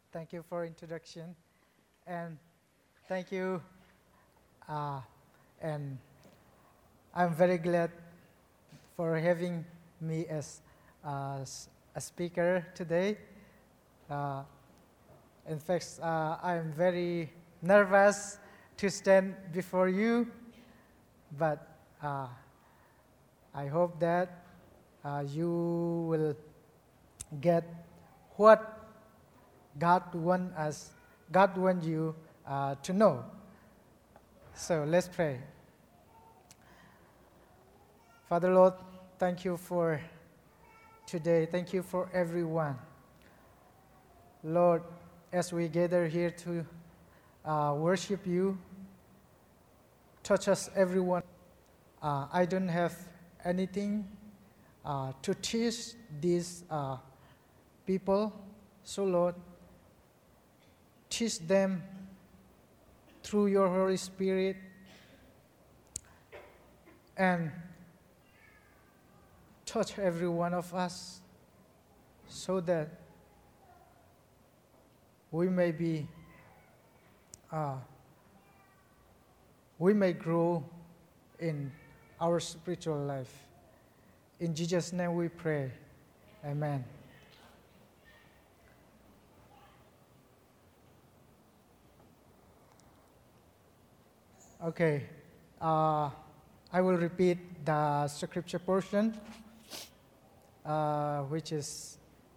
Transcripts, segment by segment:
Thank you for introduction, and thank you. Uh, and I'm very glad for having me as a speaker today. Uh, in fact, I'm very nervous to stand before you, but I hope that you will get what God wants you to know. So let's pray. Father Lord, thank you for today. Thank you for everyone. Lord, as we gather here to worship you, touch us everyone. I don't have anything to teach these people. So Lord, teach them through your Holy Spirit and touch every one of us so that we may grow in our spiritual life. In Jesus' name we pray. Amen. Okay, I will repeat the scripture portion, which is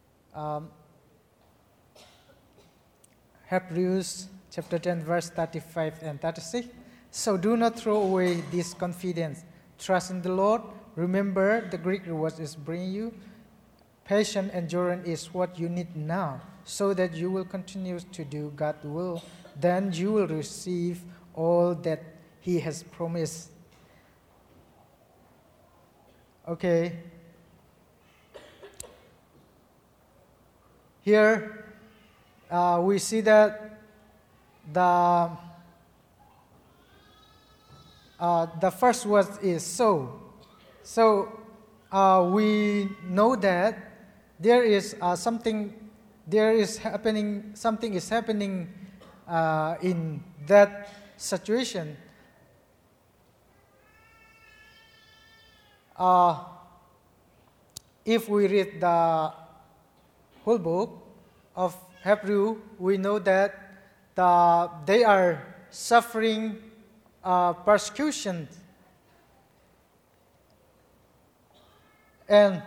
Hebrews chapter 10, verse 35 and 36. So do not throw away this confidence. Trust in the Lord. Remember, the Greek reward is bringing you. Patient endurance is what you need now, so that you will continue to do God's will. Then you will receive all that He has promised. Okay. Here we see that the first word is so. So we know that something is happening in that situation. If we read the whole book of Hebrew, we know that they are suffering persecution. And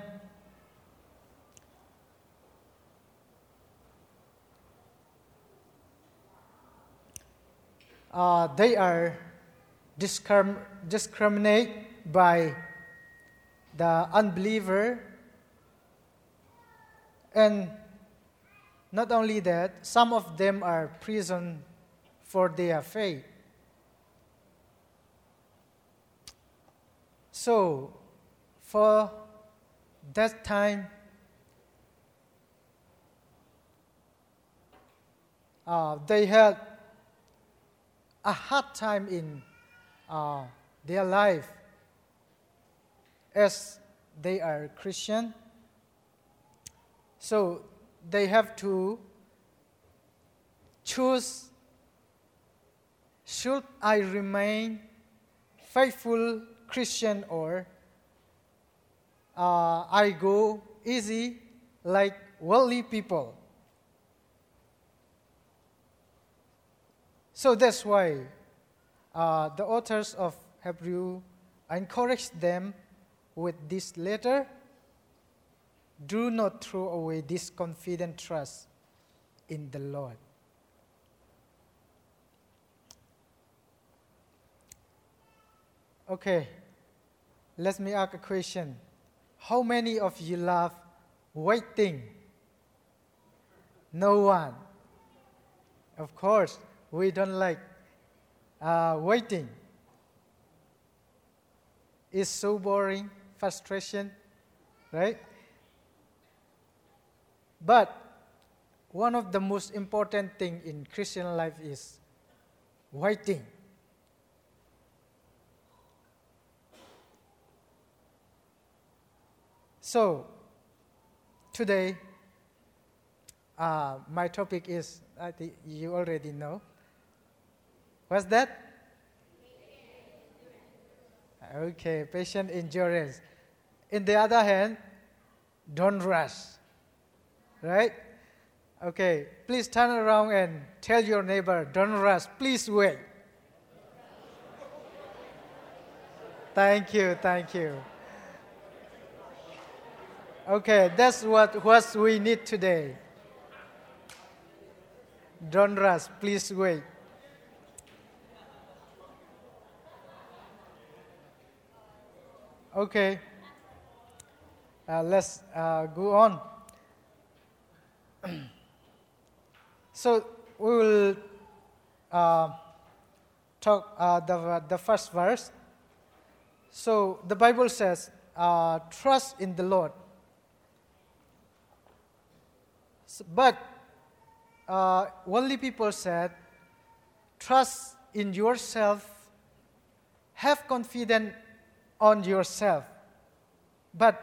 they are discriminated by the unbeliever. And not only that, some of them are imprisoned for their faith. So, for that time, they had a hard time in their life as they are Christian. So they have to choose, should I remain faithful Christian or I go easy like worldly people? So that's why the authors of Hebrew encourage them with this letter. Do not throw away this confident trust in the Lord. Okay, let me ask a question. How many of you love waiting? No one. Of course, we don't like waiting. It's so boring, frustration, right? But one of the most important things in Christian life is waiting. So, today, my topic is, I think you already know. What's that? Okay, patient endurance. In the other hand, don't rush. Right? Okay, please turn around and tell your neighbor, don't rush, please wait. Thank you. Okay, that's what we need today. Don't rush, please wait. Okay, let's go on. So we will talk the first verse. So the Bible says, trust in the Lord. But worldly people said, trust in yourself, have confidence on yourself. But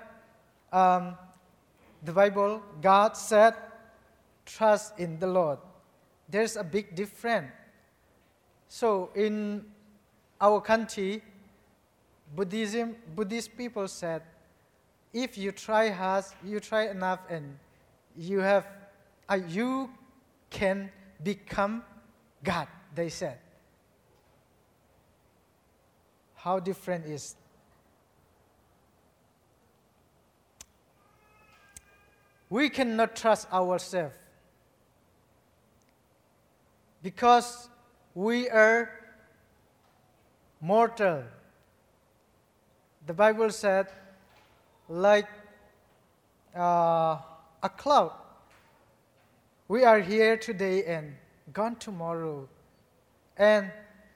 the Bible, God said, trust in the Lord. There's a big difference. So in our country, Buddhist people said, if you try hard, you try enough, and you can become God, they said. How different is? We cannot trust ourselves because we are mortal. The Bible said, like a cloud. We are here today and gone tomorrow. And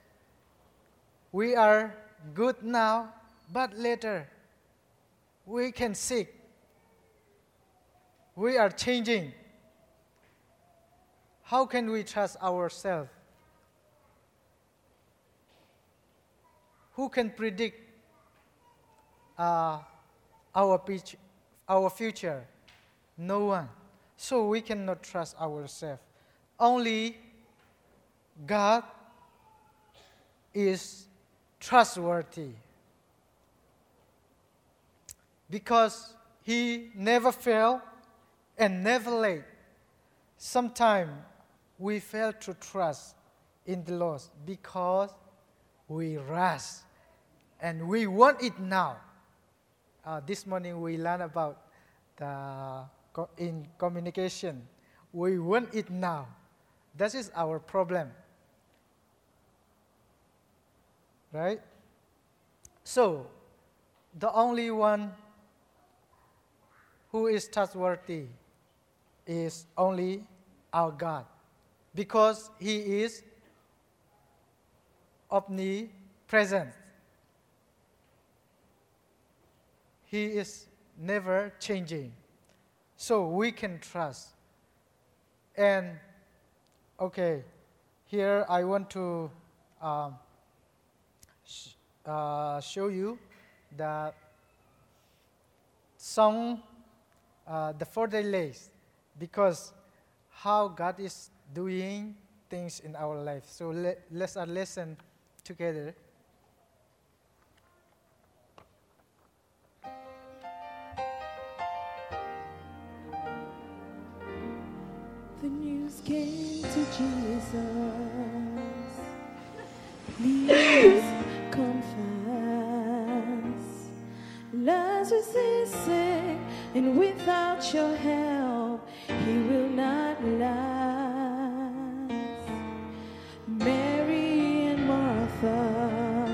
we are good now, but later we can sick. We are changing. How can we trust ourselves? Who can predict our future? No one. So we cannot trust ourselves. Only God is trustworthy. Because He never failed and never late. Sometimes we fail to trust in the Lord because we rush and we want it now. This morning we learned about in communication. We want it now. That is our problem. Right? So, the only one who is trustworthy is only our God, because He is omnipresent. He is never changing. So we can trust. And, okay, here I want to show you the song, the 4 days, because how God is doing things in our life. So let's listen together. The news came to Jesus. Please confess. Lazarus is sick, and without your help, he will not last. Mary and Martha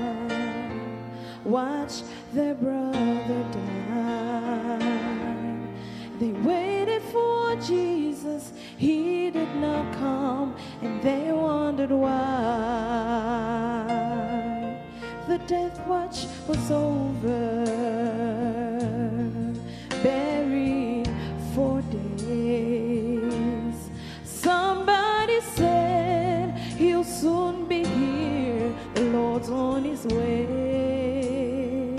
watched their brother die. They waited for Jesus, he did not come, and they wondered why. The death watch was over, buried 4 days. Somebody said he'll soon be here, the Lord's on his way.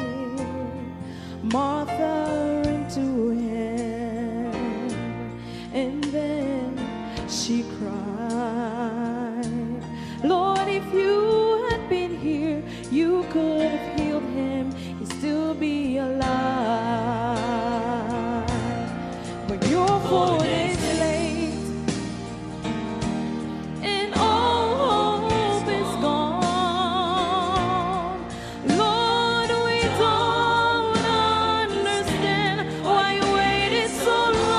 Martha ran to him, and then she cried. Lord, if you had been here, you could have healed him. He'd still be alive. But your foot is late, and all hope is gone. Lord, we don't understand why you waited so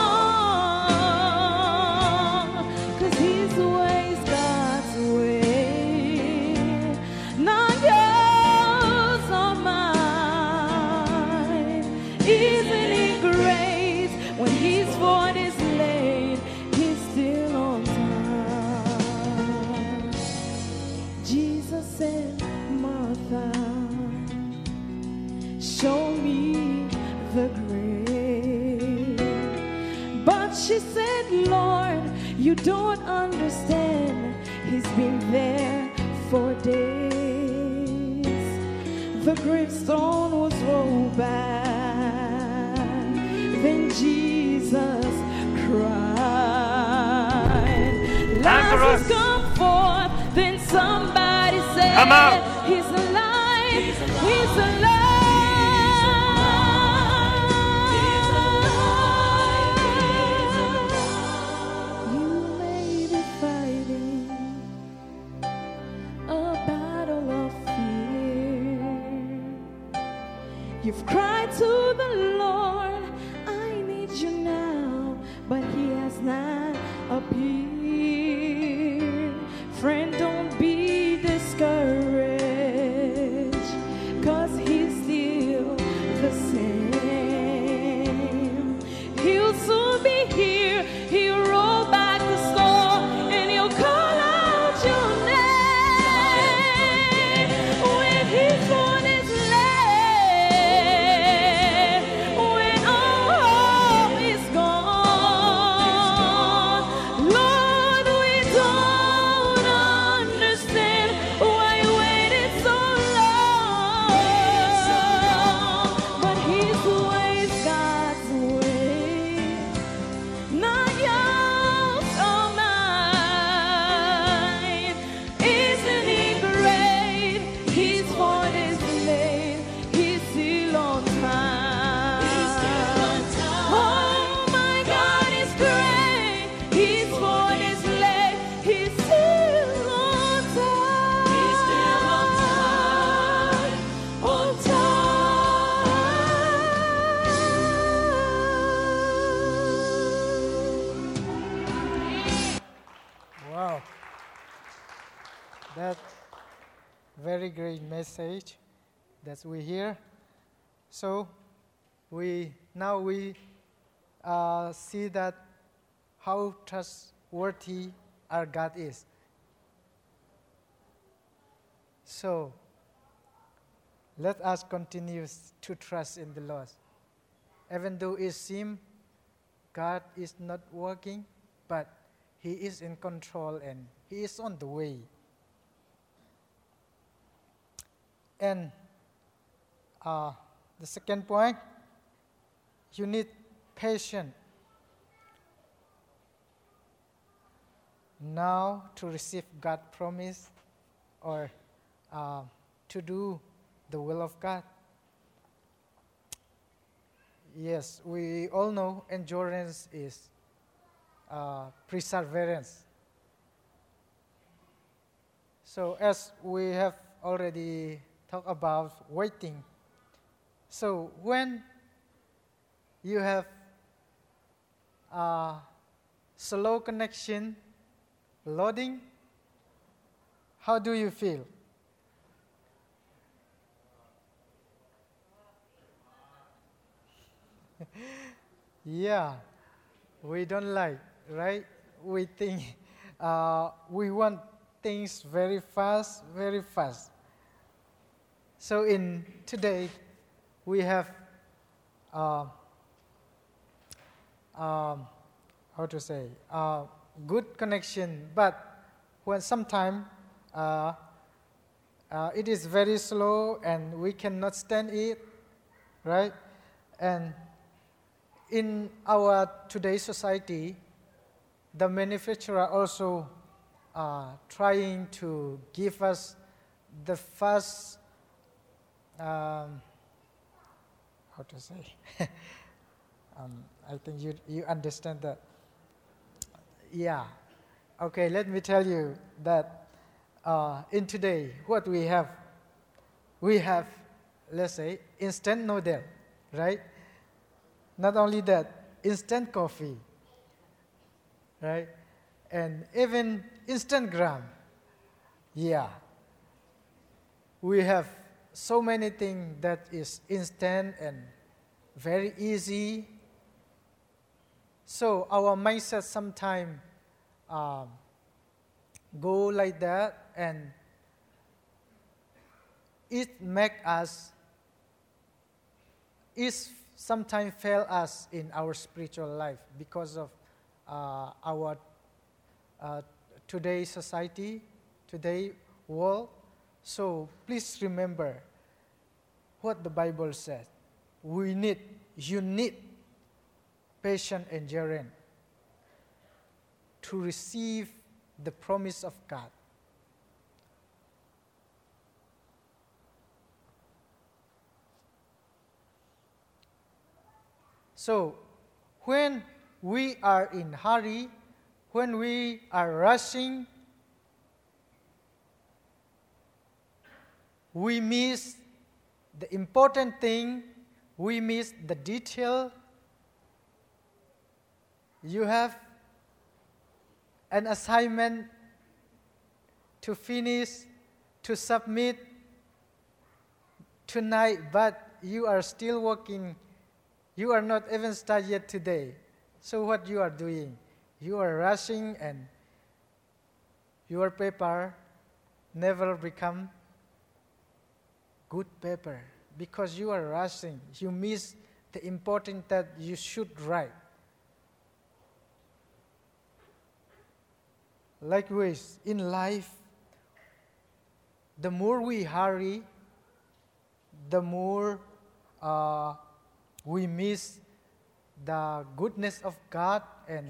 long. 'Cause his ways God's way, not yours or mine. Isn't it great when his foot is late, he's still on time. Jesus said, Martha, show me the grave. But she said, Lord, you don't understand. He's been there for days. The gravestone was rolled back. Then Jesus cried, Lazarus, come forth. Then somebody said, Come out. He's alive. He's alive. You may be fighting a battle of fear. You've cried to the Lord, I need you now, but he has not appeared. Friend, don't be discouraged, 'cause he's still the same. He'll soon be here. He'll roll back the stone and he'll call out your name. When his foot is laid, when all hope is gone. Lord, we don't understand why you waited so long. But his ways God's way, not yours or mine. Isn't he great? His foot is late, he's still on time. Oh my God is great. His foot is late, he's still on time. He's still on time. On time. Wow. That very great message that we hear. So we see that how trustworthy our God is. So let us continue to trust in the Lord. Even though it seems God is not working, but he is in control and he is on the way. And the second point, you need patience now to receive God's promise or to do the will of God. Yes, we all know endurance is perseverance. So as we have already talked about waiting, so when you have slow connection loading, how do you feel? Yeah, we don't like, right? We think we want things very fast, very fast. So in today, we have how to say good connection, but when sometimes it is very slow and we cannot stand it, right? And in our today's society, the manufacturer also trying to give us the first, how to say, I think you understand that. Yeah. Okay, let me tell you that in today, what we have, let's say, instant noodle, right? Not only that, instant coffee, right? And even Instagram. Yeah. We have so many things that is instant and very easy. So our mindset sometimes go like that, and it sometimes fail us in our spiritual life because of our today's society, today's world. So please remember what the Bible says. You need patient endurance to receive the promise of God. So when we are in hurry, when we are rushing, we miss the important thing, we miss the detail. You have an assignment to finish, to submit tonight, but you are still working. You are not even started yet today. So what you are doing? You are rushing, and your paper never become good paper because you are rushing. You miss the important that you should write. Likewise, in life, the more we hurry, the more we miss the goodness of God, and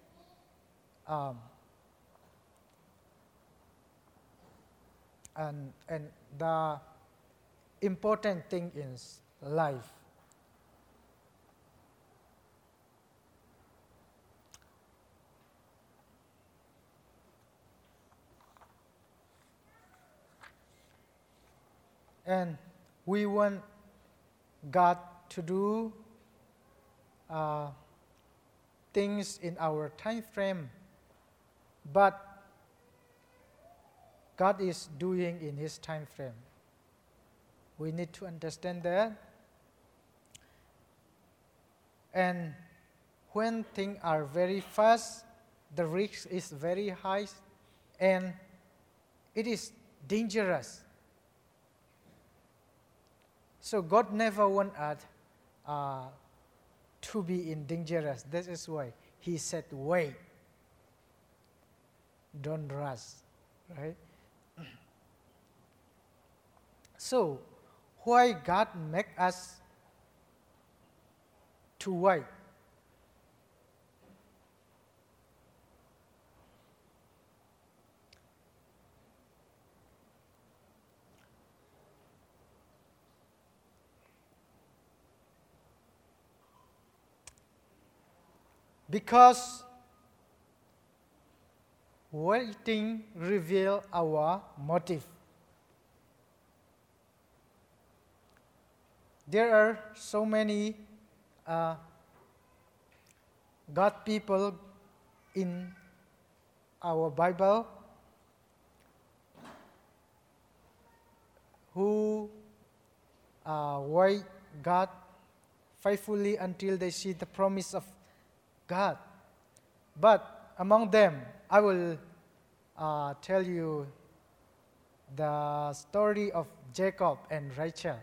the important thing in life. And we want God to do things in our time frame, but God is doing in His time frame. We need to understand that. And when things are very fast, the risk is very high, and it is dangerous. So God never wants us to be in dangerous. That is why He said, wait. Don't rush, right? So, why God make us to wait? Because waiting reveals our motive. There are so many God people in our Bible who wait God faithfully until they see the promise of God. But among them, I will tell you the story of Jacob and Rachel.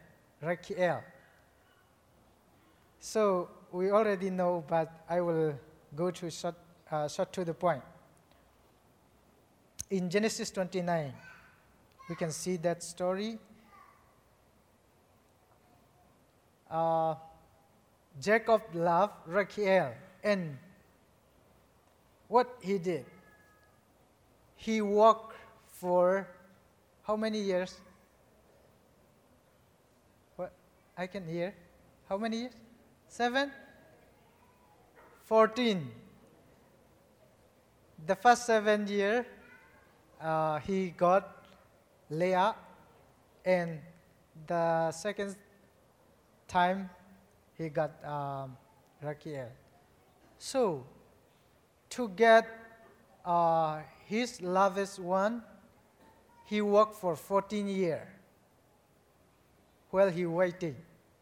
So we already know, but I will go to short to the point. In Genesis 29, we can see that story. Jacob loved Rachel, and what he did? He walked for how many years? What? I can hear. How many years? 7? 14. The first 7 years, he got Leah, and the second time, he got Raquel. So, to get his loved one, he worked for 14 years while he waiting.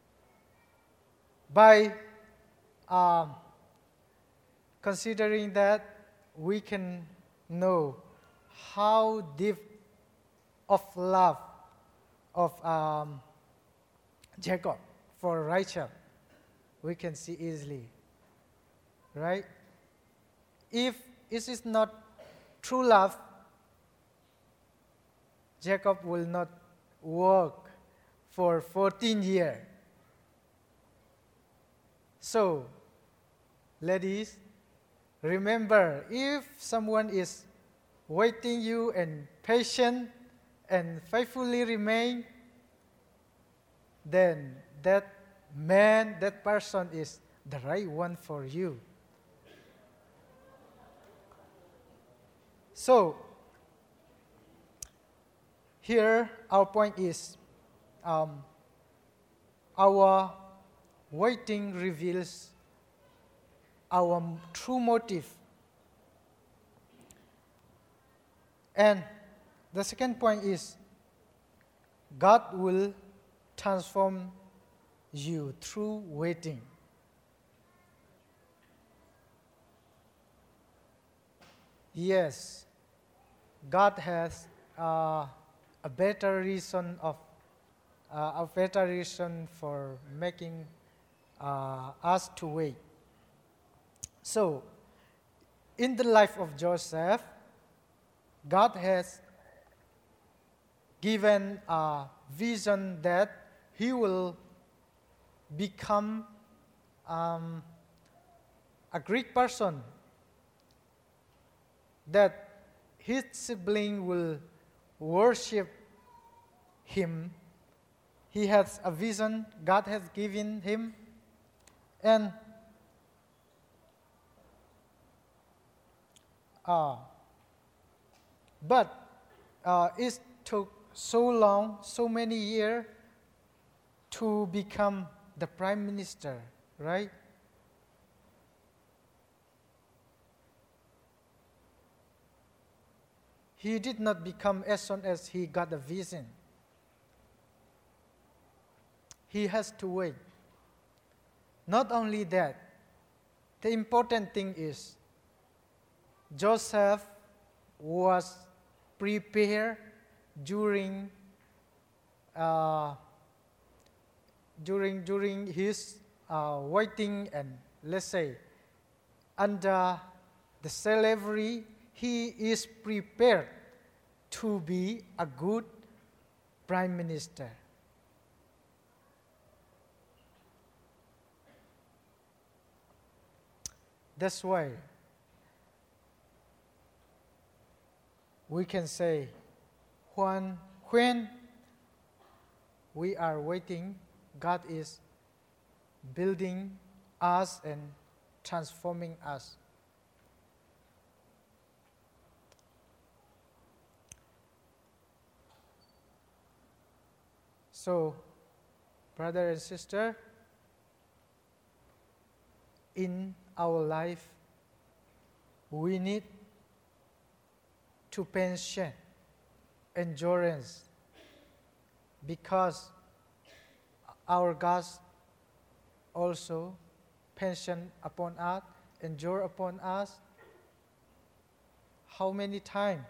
By considering that, we can know how deep of love of Jacob for Rachel. We can see easily, right? If it is not true love, Jacob will not work for 14 years. So, ladies, remember, if someone is waiting you and patient and faithfully remain, then that man, that person is the right one for you. So, here our point is our waiting reveals our true motive. And the second point is God will transform you through waiting. Yes, God has a better reason for making us to wait. So, in the life of Joseph, God has given a vision that he will become a Greek person, that his sibling will worship him. He has a vision God has given him, and but it took so long, so many years to become the prime minister, right? He did not become as soon as he got the vision. He has to wait. Not only that, the important thing is Joseph was prepared during his waiting, and let's say under the slavery, he is prepared to be a good prime minister. That's why we can say when we are waiting, God is building us and transforming us. So, brother and sister, in our life, we need to patient, endurance, because our God also patient upon us, endure upon us. How many times?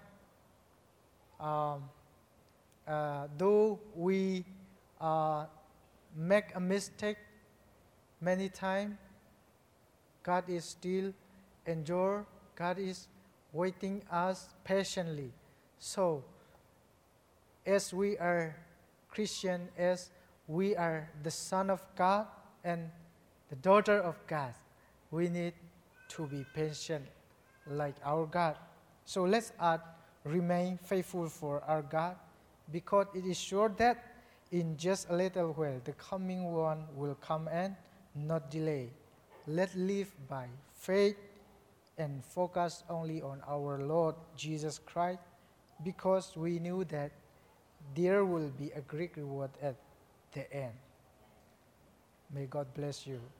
Though we make a mistake many times, God is still endure. God is waiting us patiently. So, as we are Christian, as we are the son of God and the daughter of God, we need to be patient like our God. So let's remain faithful for our God, because it is sure that in just a little while the coming one will come and not delay. Let's live by faith and focus only on our Lord Jesus Christ, because we knew that there will be a great reward at the end. May God bless you.